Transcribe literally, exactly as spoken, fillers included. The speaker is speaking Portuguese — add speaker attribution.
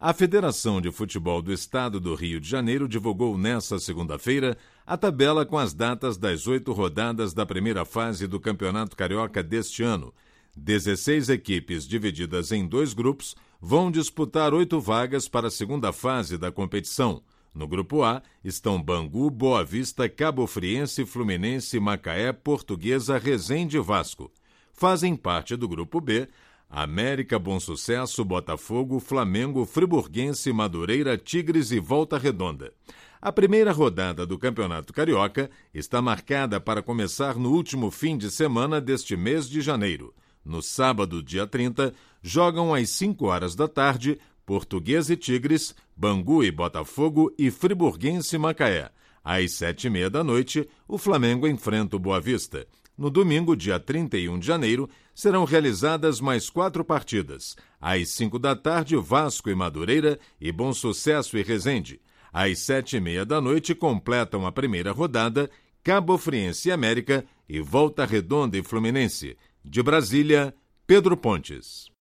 Speaker 1: A Federação de Futebol do Estado do Rio de Janeiro divulgou nesta segunda-feira a tabela com as datas das oito rodadas da primeira fase do Campeonato Carioca deste ano. dezesseis equipes divididas em dois grupos vão disputar oito vagas para a segunda fase da competição. No grupo A estão Bangu, Boa Vista, Cabo Friense, Fluminense, Macaé, Portuguesa, Resende e Vasco. Fazem parte do grupo B América, Bom Sucesso, Botafogo, Flamengo, Friburguense, Madureira, Tigres e Volta Redonda. A primeira rodada do Campeonato Carioca está marcada para começar no último fim de semana deste mês de janeiro. No sábado, dia trinta, jogam às cinco horas da tarde Portuguesa e Tigres, Bangu e Botafogo e Friburguense e Macaé. Às sete e meia da noite, o Flamengo enfrenta o Boa Vista. No domingo, dia trinta e um de janeiro, serão realizadas mais quatro partidas. Às cinco da tarde, Vasco e Madureira e Bom Sucesso e Resende. Às sete e meia da noite, completam a primeira rodada Cabo Friense e América e Volta Redonda e Fluminense. De Brasília, Pedro Pontes.